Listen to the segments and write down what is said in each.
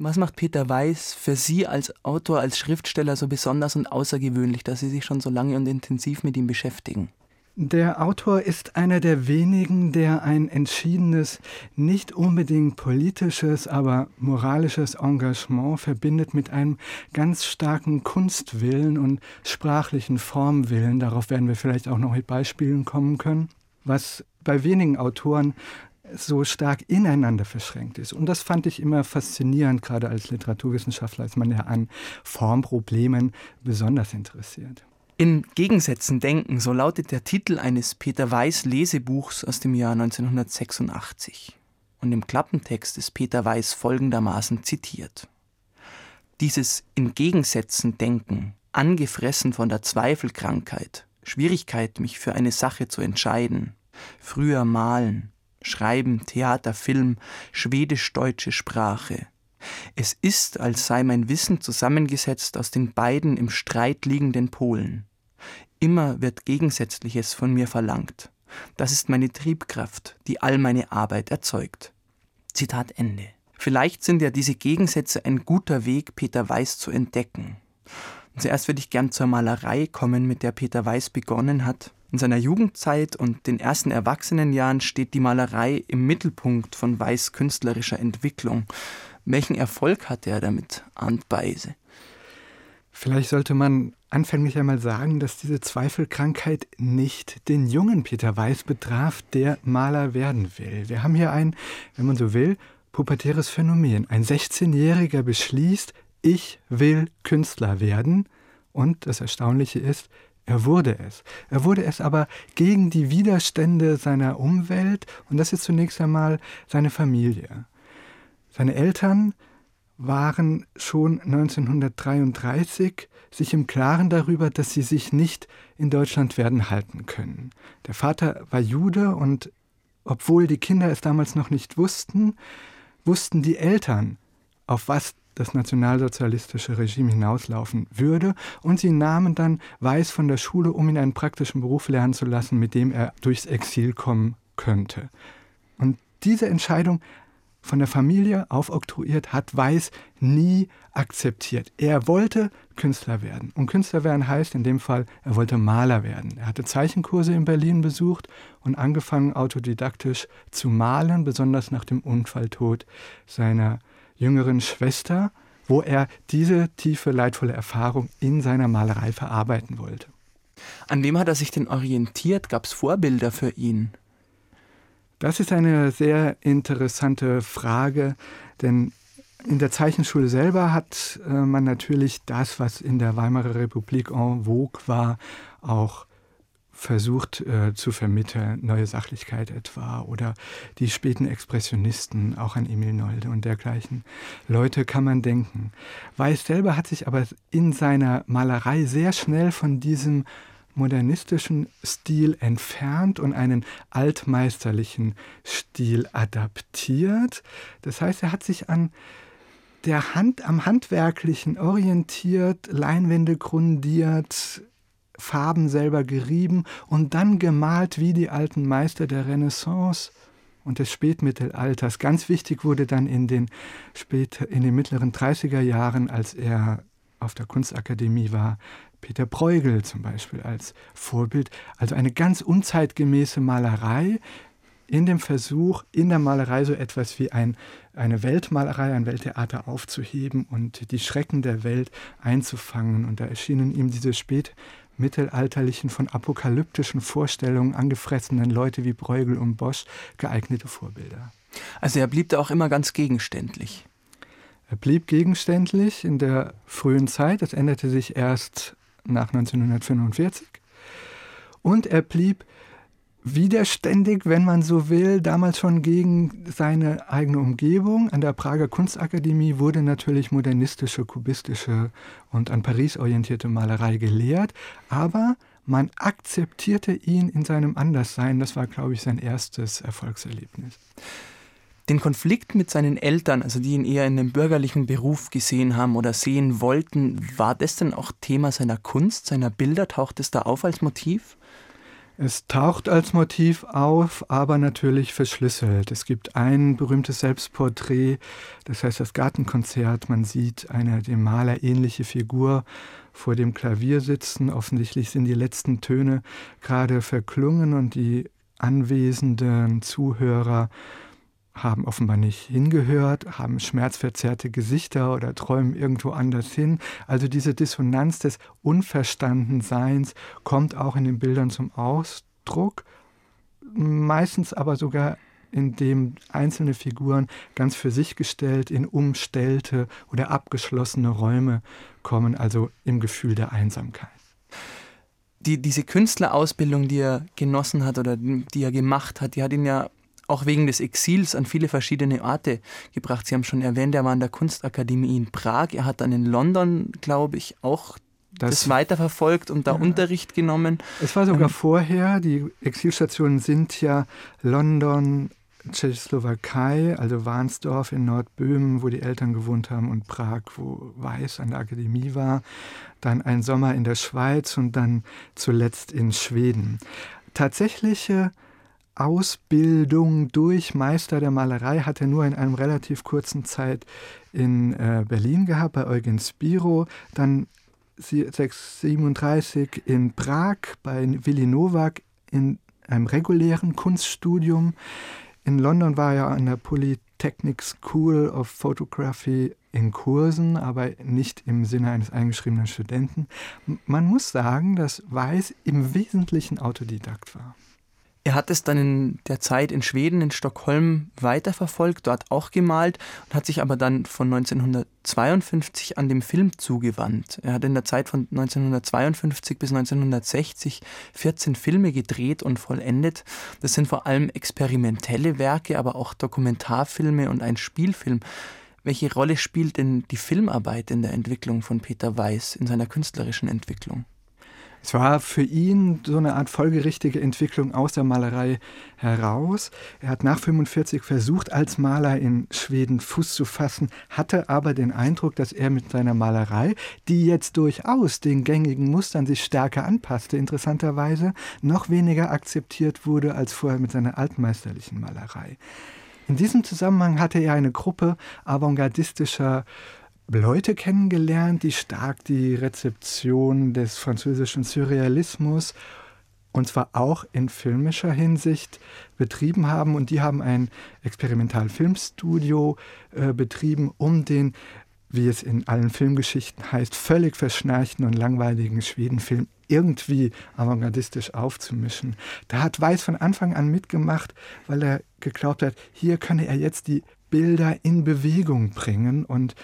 Was macht Peter Weiß für Sie als Autor, als Schriftsteller so besonders und außergewöhnlich, dass Sie sich schon so lange und intensiv mit ihm beschäftigen? Der Autor ist einer der wenigen, der ein entschiedenes, nicht unbedingt politisches, aber moralisches Engagement verbindet mit einem ganz starken Kunstwillen und sprachlichen Formwillen. Darauf werden wir vielleicht auch noch mit Beispielen kommen können, was bei wenigen Autoren so stark ineinander verschränkt ist. Und das fand ich immer faszinierend, gerade als Literaturwissenschaftler, als man ja an Formproblemen besonders interessiert. In Gegensätzen denken, so lautet der Titel eines Peter Weiß Lesebuchs aus dem Jahr 1986. Und im Klappentext ist Peter Weiß folgendermaßen zitiert. Dieses in Gegensätzen denken, angefressen von der Zweifelkrankheit, Schwierigkeit, mich für eine Sache zu entscheiden, früher malen, schreiben, Theater, Film, schwedisch-deutsche Sprache. Es ist, als sei mein Wissen zusammengesetzt aus den beiden im Streit liegenden Polen. Immer wird Gegensätzliches von mir verlangt. Das ist meine Triebkraft, die all meine Arbeit erzeugt. Zitat Ende. Vielleicht sind ja diese Gegensätze ein guter Weg, Peter Weiß zu entdecken. Und zuerst würde ich gern zur Malerei kommen, mit der Peter Weiß begonnen hat. In seiner Jugendzeit und den ersten Erwachsenenjahren steht die Malerei im Mittelpunkt von Weiß' künstlerischer Entwicklung. Welchen Erfolg hatte er damit, Arndt Beise? Vielleicht sollte man anfänglich einmal sagen, dass diese Zweifelkrankheit nicht den jungen Peter Weiß betraf, der Maler werden will. Wir haben hier ein, wenn man so will, pubertäres Phänomen. Ein 16-Jähriger beschließt, ich will Künstler werden. Und das Erstaunliche ist, er wurde es. Er wurde es aber gegen die Widerstände seiner Umwelt. Und das ist zunächst einmal seine Familie. Seine Eltern waren schon 1933 sich im Klaren darüber, dass sie sich nicht in Deutschland werden halten können. Der Vater war Jude und obwohl die Kinder es damals noch nicht wussten, wussten die Eltern, auf was das nationalsozialistische Regime hinauslaufen würde. Und sie nahmen dann Weiß von der Schule, um ihn einen praktischen Beruf lernen zu lassen, mit dem er durchs Exil kommen könnte. Und diese Entscheidung von der Familie aufoktroyiert, hat Weiß nie akzeptiert. Er wollte Künstler werden. Und Künstler werden heißt in dem Fall, er wollte Maler werden. Er hatte Zeichenkurse in Berlin besucht und angefangen, autodidaktisch zu malen, besonders nach dem Unfalltod seiner jüngeren Schwester, wo er diese tiefe, leidvolle Erfahrung in seiner Malerei verarbeiten wollte. An wem hat er sich denn orientiert? Gab es Vorbilder für ihn? Das ist eine sehr interessante Frage, denn in der Zeichenschule selber hat man natürlich das, was in der Weimarer Republik en vogue war, auch versucht zu vermitteln, neue Sachlichkeit etwa oder die späten Expressionisten, auch an Emil Nolde und dergleichen Leute kann man denken. Weiß selber hat sich aber in seiner Malerei sehr schnell von diesem modernistischen Stil entfernt und einen altmeisterlichen Stil adaptiert. Das heißt, er hat sich am Handwerklichen orientiert, Leinwände grundiert, Farben selber gerieben und dann gemalt wie die alten Meister der Renaissance und des Spätmittelalters. Ganz wichtig wurde dann in den mittleren 30er Jahren, als er auf der Kunstakademie war, Peter Bruegel zum Beispiel als Vorbild. Also eine ganz unzeitgemäße Malerei in dem Versuch, in der Malerei so etwas wie eine Weltmalerei, ein Welttheater aufzuheben und die Schrecken der Welt einzufangen. Und da erschienen ihm diese spätmittelalterlichen, von apokalyptischen Vorstellungen angefressenen Leute wie Bruegel und Bosch geeignete Vorbilder. Also er blieb da auch immer ganz gegenständlich. Er blieb gegenständlich in der frühen Zeit. Das änderte sich erst nach 1945. Und er blieb widerständig, wenn man so will, damals schon gegen seine eigene Umgebung. An der Prager Kunstakademie wurde natürlich modernistische, kubistische und an Paris orientierte Malerei gelehrt, aber man akzeptierte ihn in seinem Anderssein. Das war, glaube ich, sein erstes Erfolgserlebnis. Den Konflikt mit seinen Eltern, also die ihn eher in einem bürgerlichen Beruf gesehen haben oder sehen wollten, war das denn auch Thema seiner Kunst, seiner Bilder? Taucht es da auf als Motiv? Es taucht als Motiv auf, aber natürlich verschlüsselt. Es gibt ein berühmtes Selbstporträt, das heißt das Gartenkonzert. Man sieht eine dem Maler ähnliche Figur vor dem Klavier sitzen. Offensichtlich sind die letzten Töne gerade verklungen und die anwesenden Zuhörer haben offenbar nicht hingehört, haben schmerzverzerrte Gesichter oder träumen irgendwo anders hin. Also diese Dissonanz des Unverstandenseins kommt auch in den Bildern zum Ausdruck, meistens aber sogar indem einzelne Figuren ganz für sich gestellt in umstellte oder abgeschlossene Räume kommen, also im Gefühl der Einsamkeit. Diese Künstlerausbildung, die er genossen hat oder die er gemacht hat, die hat ihn ja auch wegen des Exils an viele verschiedene Orte gebracht. Sie haben schon erwähnt, er war an der Kunstakademie in Prag. Er hat dann in London, glaube ich, auch das weiterverfolgt und da Unterricht genommen. Es war sogar vorher. Die Exilstationen sind ja London, Tschechoslowakei, also Warnsdorf in Nordböhmen, wo die Eltern gewohnt haben, und Prag, wo Weiß an der Akademie war. Dann ein Sommer in der Schweiz und dann zuletzt in Schweden. Tatsächliche Ausbildung durch Meister der Malerei hat er nur in einem relativ kurzen Zeit in Berlin gehabt, bei Eugen Spiro, dann 1937 in Prag bei Willi Nowak in einem regulären Kunststudium. In London war er an der Polytechnic School of Photography in Kursen, aber nicht im Sinne eines eingeschriebenen Studenten. Man muss sagen, dass Weiß im Wesentlichen Autodidakt war. Er hat es dann in der Zeit in Schweden, in Stockholm weiterverfolgt, dort auch gemalt und hat sich aber dann von 1952 an dem Film zugewandt. Er hat in der Zeit von 1952 bis 1960 14 Filme gedreht und vollendet. Das sind vor allem experimentelle Werke, aber auch Dokumentarfilme und ein Spielfilm. Welche Rolle spielt denn die Filmarbeit in der Entwicklung von Peter Weiß, in seiner künstlerischen Entwicklung? Es war für ihn so eine Art folgerichtige Entwicklung aus der Malerei heraus. Er hat nach 1945 versucht, als Maler in Schweden Fuß zu fassen, hatte aber den Eindruck, dass er mit seiner Malerei, die jetzt durchaus den gängigen Mustern sich stärker anpasste, interessanterweise noch weniger akzeptiert wurde als vorher mit seiner altmeisterlichen Malerei. In diesem Zusammenhang hatte er eine Gruppe avantgardistischer Leute kennengelernt, die stark die Rezeption des französischen Surrealismus, und zwar auch in filmischer Hinsicht, betrieben haben. Und die haben ein Experimentalfilmstudio betrieben, um den, wie es in allen Filmgeschichten heißt, völlig verschnarchten und langweiligen Schwedenfilm irgendwie avantgardistisch aufzumischen. Da hat Weiß von Anfang an mitgemacht, weil er geglaubt hat, hier könne er jetzt die Bilder in Bewegung bringen und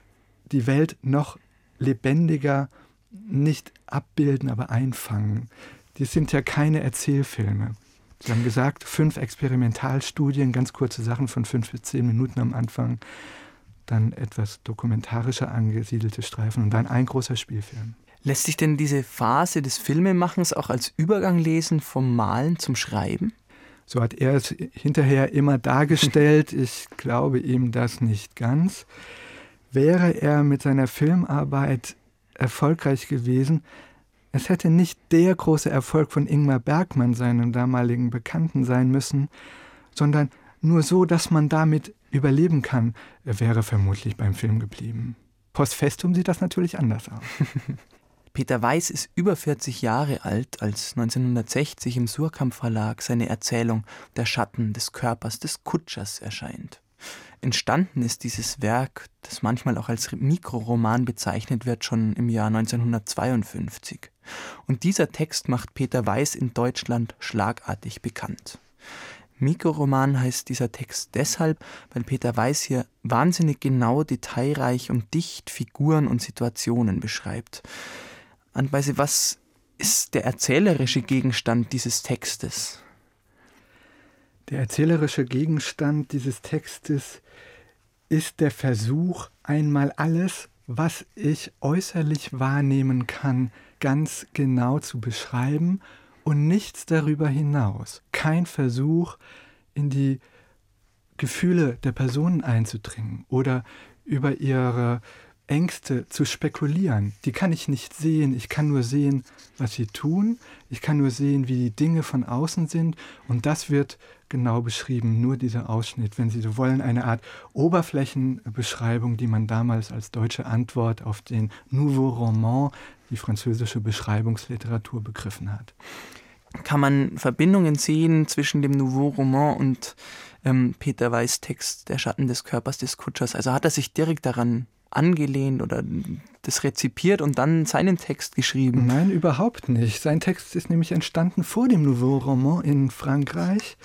die Welt noch lebendiger nicht abbilden, aber einfangen. Die sind ja keine Erzählfilme. Sie haben gesagt, 5 Experimentalstudien, ganz kurze Sachen von 5 bis 10 Minuten am Anfang, dann etwas dokumentarischer angesiedelte Streifen und dann ein großer Spielfilm. Lässt sich denn diese Phase des Filmemachens auch als Übergang lesen vom Malen zum Schreiben? So hat er es hinterher immer dargestellt. Ich glaube ihm das nicht ganz. Wäre er mit seiner Filmarbeit erfolgreich gewesen, es hätte nicht der große Erfolg von Ingmar Bergman, seinem damaligen Bekannten, sein müssen, sondern nur so, dass man damit überleben kann, er wäre vermutlich beim Film geblieben. Post festum sieht das natürlich anders aus. Peter Weiß ist über 40 Jahre alt, als 1960 im Suhrkamp Verlag seine Erzählung Der Schatten des Körpers des Kutschers erscheint. Entstanden ist dieses Werk, das manchmal auch als Mikroroman bezeichnet wird, schon im Jahr 1952. Und dieser Text macht Peter Weiß in Deutschland schlagartig bekannt. Mikroroman heißt dieser Text deshalb, weil Peter Weiß hier wahnsinnig genau, detailreich und dicht Figuren und Situationen beschreibt. Anweise, was ist der erzählerische Gegenstand dieses Textes? Der erzählerische Gegenstand dieses Textes ist der Versuch, einmal alles, was ich äußerlich wahrnehmen kann, ganz genau zu beschreiben und nichts darüber hinaus. Kein Versuch, in die Gefühle der Personen einzudringen oder über ihre Ängste zu spekulieren. Die kann ich nicht sehen. Ich kann nur sehen, was sie tun. Ich kann nur sehen, wie die Dinge von außen sind. Und das wird genau beschrieben, nur dieser Ausschnitt, wenn Sie so wollen, eine Art Oberflächenbeschreibung, die man damals als deutsche Antwort auf den Nouveau Roman, die französische Beschreibungsliteratur, begriffen hat. Kann man Verbindungen sehen zwischen dem Nouveau Roman und Peter Weiß' Text Der Schatten des Körpers des Kutschers? Also hat er sich direkt daran angelehnt oder das rezipiert und dann seinen Text geschrieben? Nein, überhaupt nicht. Sein Text ist nämlich entstanden vor dem Nouveau Roman in Frankreich.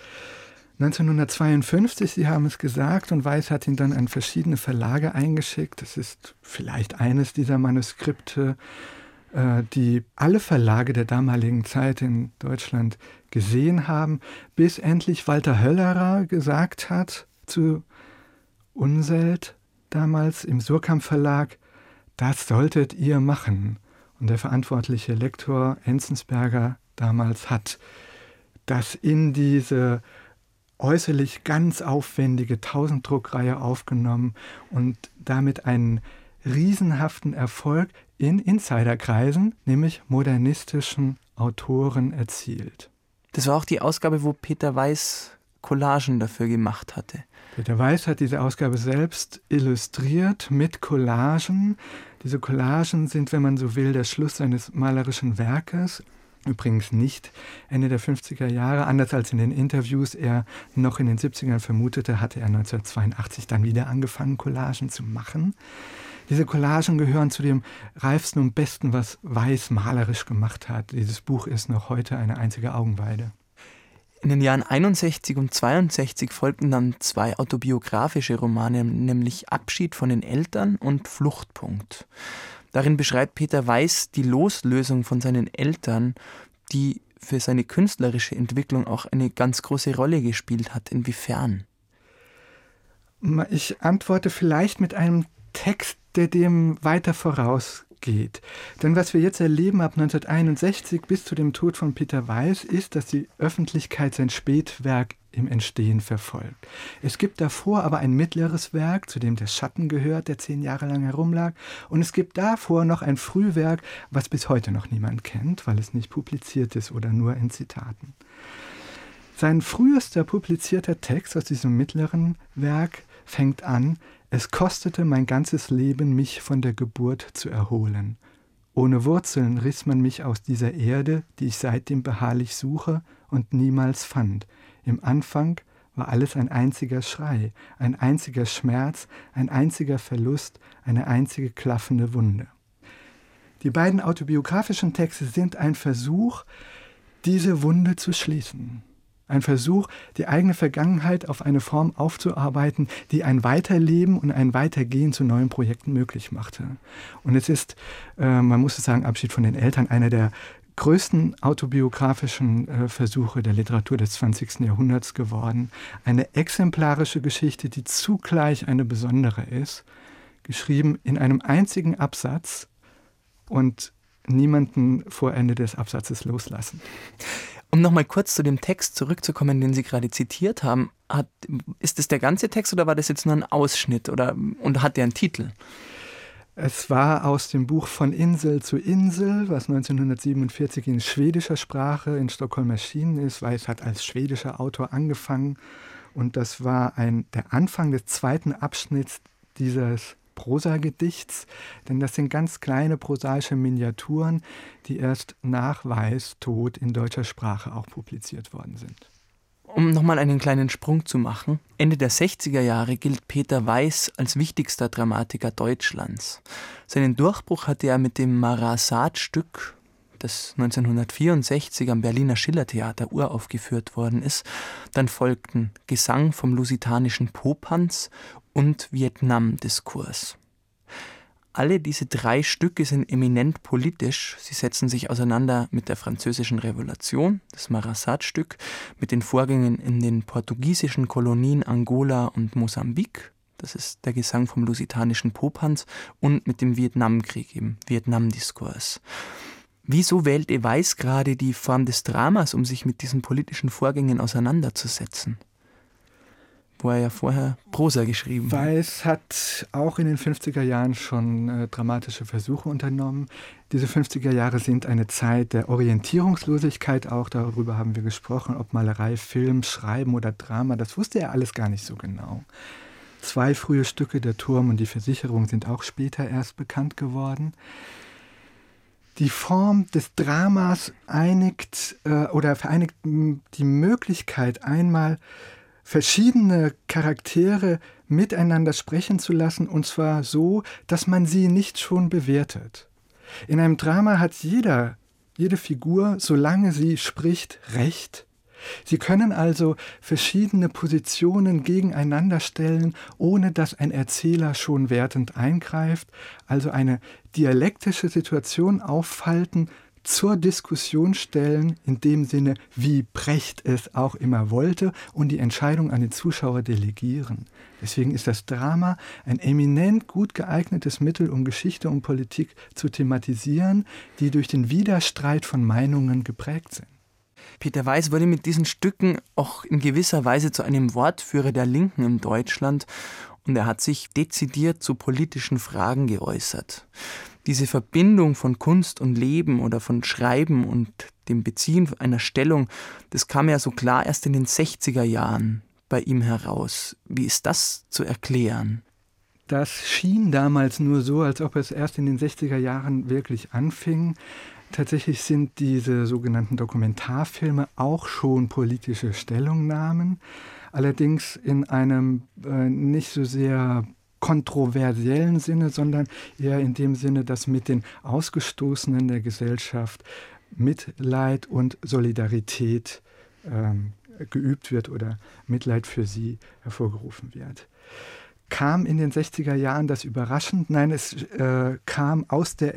1952, Sie haben es gesagt, und Weiß hat ihn dann an verschiedene Verlage eingeschickt. Das ist vielleicht eines dieser Manuskripte, die alle Verlage der damaligen Zeit in Deutschland gesehen haben, bis endlich Walter Höllerer gesagt hat zu Unseld, damals im Surkamp Verlag, das solltet ihr machen. Und der verantwortliche Lektor Enzensberger damals hat das in diese äußerlich ganz aufwendige 1000-Druckreihe aufgenommen und damit einen riesenhaften Erfolg in Insiderkreisen, nämlich modernistischen Autoren, erzielt. Das war auch die Ausgabe, wo Peter Weiß Collagen dafür gemacht hatte. Peter Weiß hat diese Ausgabe selbst illustriert mit Collagen. Diese Collagen sind, wenn man so will, der Schluss seines malerischen Werkes. Übrigens nicht Ende der 50er Jahre. Anders als in den Interviews er noch in den 70ern vermutete, hatte er 1982 dann wieder angefangen, Collagen zu machen. Diese Collagen gehören zu dem reifsten und besten, was Weiß malerisch gemacht hat. Dieses Buch ist noch heute eine einzige Augenweide. In den Jahren 61 und 62 folgten dann 2 autobiografische Romane, nämlich Abschied von den Eltern und Fluchtpunkt. Darin beschreibt Peter Weiß die Loslösung von seinen Eltern, die für seine künstlerische Entwicklung auch eine ganz große Rolle gespielt hat. Inwiefern? Ich antworte vielleicht mit einem Text, der dem weiter vorausgeht. Denn was wir jetzt erleben ab 1961 bis zu dem Tod von Peter Weiß, ist, dass die Öffentlichkeit sein Spätwerk im Entstehen verfolgt. Es gibt davor aber ein mittleres Werk, zu dem der Schatten gehört, der 10 Jahre lang herumlag. Und es gibt davor noch ein Frühwerk, was bis heute noch niemand kennt, weil es nicht publiziert ist oder nur in Zitaten. Sein frühester publizierter Text aus diesem mittleren Werk fängt an: Es kostete mein ganzes Leben, mich von der Geburt zu erholen. Ohne Wurzeln riss man mich aus dieser Erde, die ich seitdem beharrlich suche und niemals fand. Im Anfang war alles ein einziger Schrei, ein einziger Schmerz, ein einziger Verlust, eine einzige klaffende Wunde. Die beiden autobiografischen Texte sind ein Versuch, diese Wunde zu schließen. Ein Versuch, die eigene Vergangenheit auf eine Form aufzuarbeiten, die ein Weiterleben und ein Weitergehen zu neuen Projekten möglich machte. Und es ist, man muss es sagen, Abschied von den Eltern, einer der größten autobiografischen Versuche der Literatur des 20. Jahrhunderts geworden. Eine exemplarische Geschichte, die zugleich eine besondere ist, geschrieben in einem einzigen Absatz und niemanden vor Ende des Absatzes loslassen. Um nochmal kurz zu dem Text zurückzukommen, den Sie gerade zitiert haben, ist das der ganze Text oder war das jetzt nur ein Ausschnitt und hat der einen Titel? Es war aus dem Buch Von Insel zu Insel, was 1947 in schwedischer Sprache in Stockholm erschienen ist. Weiß hat als schwedischer Autor angefangen und das war der Anfang des zweiten Abschnitts dieses Prosagedichts, denn das sind ganz kleine prosaische Miniaturen, die erst nach Weiß' Tod in deutscher Sprache auch publiziert worden sind. Um nochmal einen kleinen Sprung zu machen, Ende der 60er Jahre gilt Peter Weiß als wichtigster Dramatiker Deutschlands. Seinen Durchbruch hatte er mit dem Marat-Sade-Stück, das 1964 am Berliner Schillertheater uraufgeführt worden ist. Dann folgten Gesang vom Lusitanischen Popanz und Vietnam-Diskurs. Alle diese 3 Stücke sind eminent politisch. Sie setzen sich auseinander mit der Französischen Revolution, das Marat-Sade-Stück, mit den Vorgängen in den portugiesischen Kolonien Angola und Mosambik, das ist der Gesang vom Lusitanischen Popanz, und mit dem Vietnamkrieg, eben Vietnam-Diskurs. Wieso wählte Weiß gerade die Form des Dramas, um sich mit diesen politischen Vorgängen auseinanderzusetzen? wo er ja vorher Prosa geschrieben hat. Weiß hat auch in den 50er Jahren schon dramatische Versuche unternommen. Diese 50er Jahre sind eine Zeit der Orientierungslosigkeit auch. Darüber haben wir gesprochen, ob Malerei, Film, Schreiben oder Drama. Das wusste er alles gar nicht so genau. 2 frühe Stücke, Der Turm und die Versicherung, sind auch später erst bekannt geworden. Die Form des Dramas vereinigt die Möglichkeit, einmal verschiedene Charaktere miteinander sprechen zu lassen, und zwar so, dass man sie nicht schon bewertet. In einem Drama hat jede Figur, solange sie spricht, Recht. Sie können also verschiedene Positionen gegeneinander stellen, ohne dass ein Erzähler schon wertend eingreift, also eine dialektische Situation auffalten, zur Diskussion stellen, in dem Sinne, wie Brecht es auch immer wollte, und die Entscheidung an den Zuschauer delegieren. Deswegen ist das Drama ein eminent gut geeignetes Mittel, um Geschichte und Politik zu thematisieren, die durch den Widerstreit von Meinungen geprägt sind. Peter Weiß wurde mit diesen Stücken auch in gewisser Weise zu einem Wortführer der Linken in Deutschland, und er hat sich dezidiert zu politischen Fragen geäußert. Diese Verbindung von Kunst und Leben oder von Schreiben und dem Beziehen einer Stellung, das kam ja so klar erst in den 60er Jahren bei ihm heraus. Wie ist das zu erklären? Das schien damals nur so, als ob es erst in den 60er Jahren wirklich anfing. Tatsächlich sind diese sogenannten Dokumentarfilme auch schon politische Stellungnahmen, allerdings in einem nicht so sehr kontroversiellen Sinne, sondern eher in dem Sinne, dass mit den Ausgestoßenen der Gesellschaft Mitleid und Solidarität geübt wird oder Mitleid für sie hervorgerufen wird. Kam in den 60er Jahren das überraschend? Nein, es kam aus der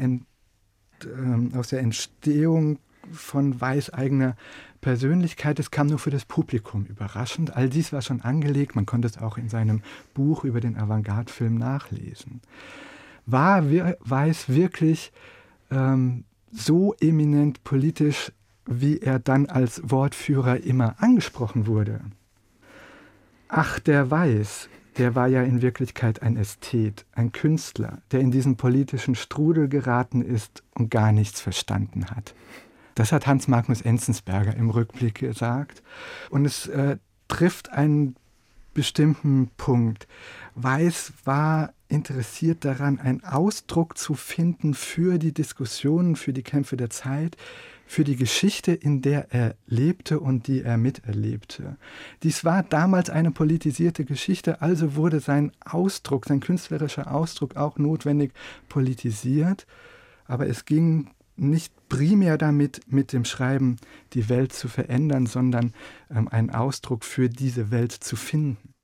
Entstehung von Weiß' eigener Persönlichkeit. Es kam nur für das Publikum überraschend. All dies war schon angelegt. Man konnte es auch in seinem Buch über den Avantgarde-Film nachlesen. War Weiß wirklich so eminent politisch, wie er dann als Wortführer immer angesprochen wurde? Ach, der Weiß, der war ja in Wirklichkeit ein Ästhet, ein Künstler, der in diesen politischen Strudel geraten ist und gar nichts verstanden hat. Das hat Hans Magnus Enzensberger im Rückblick gesagt. Und es trifft einen bestimmten Punkt. Weiß war interessiert daran, einen Ausdruck zu finden für die Diskussionen, für die Kämpfe der Zeit, für die Geschichte, in der er lebte und die er miterlebte. Dies war damals eine politisierte Geschichte, also wurde sein Ausdruck, sein künstlerischer Ausdruck auch notwendig politisiert. Aber es ging nicht primär damit, mit dem Schreiben die Welt zu verändern, sondern einen Ausdruck für diese Welt zu finden.